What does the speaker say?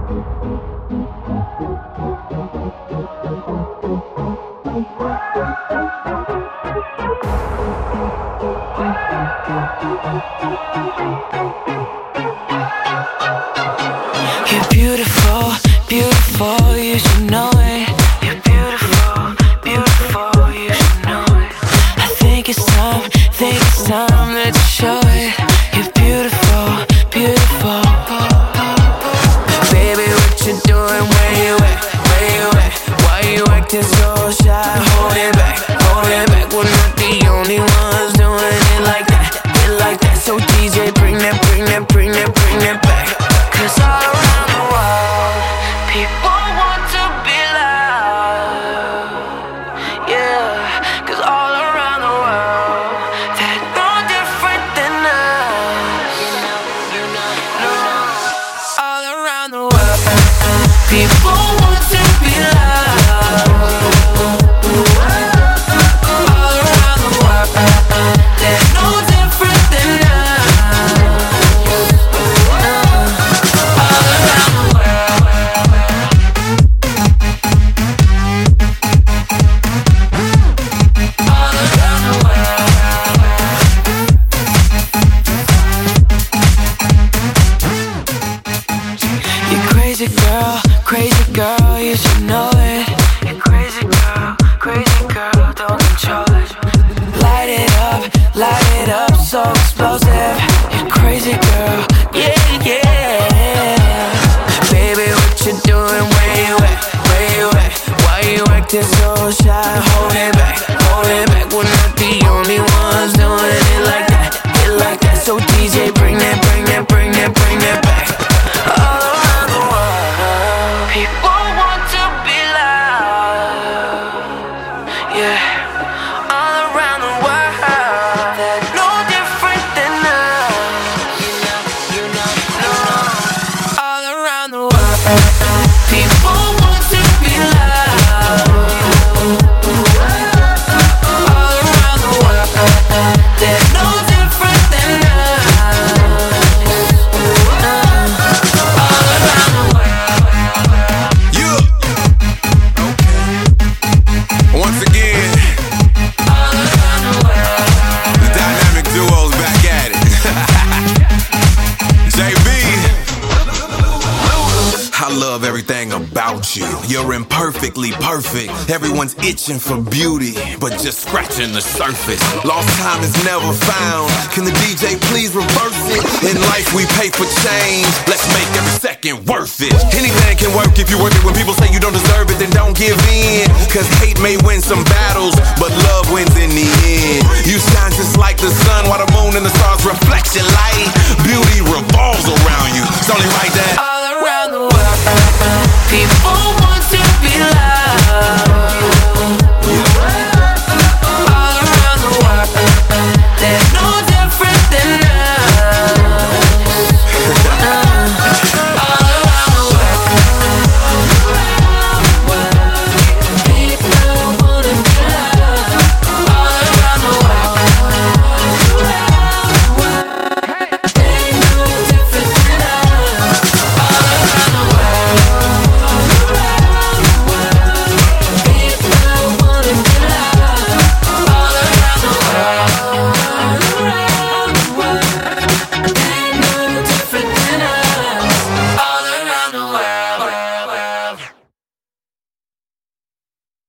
You're beautiful, beautiful, you should know it. You're beautiful, beautiful, you should know it. I think it's time that you show it. You're beautiful, beautiful. Baby, what you doing? Where you at? Where you at? Why you acting so shy? Hold it back, we're not the only ones doing it like that, So DJ, bring that back. 'Cause all around the world, people want to be loved. Yeah, 'cause all around the world, they're no different than us. All around the world, people want to be loved. All around the world, they're no different than us. Crazy girl, you should know it. You're crazy girl, don't control it. Light it up, so explosive. You're crazy girl, yeah. Baby, what you doing? Where you at? Why you acting so shy? Hold it back, we're not the only ones doing it like that, So DJ, bring that back. All around the world, people want to be loved. Yeah, all around the world, they're no different than us. All around the world, people want to be loved. All around the world, they're no different than us. Once again, the dynamic duo's back at it. JB, I love everything about you. You're imperfectly perfect. Everyone's itching for beauty, but just scratching the surface. Lost time is never found. Can the DJ please reverse it? In life we pay for change. Let's make every second worth it. Anything can work if you work it. When people say you don't deserve it, then don't give in. 'Cause hate may win some battles, but love wins in the end. You shine just like the sun, while the moon and the stars reflect your light. Beauty revolves around you. It's only right that all around the world, people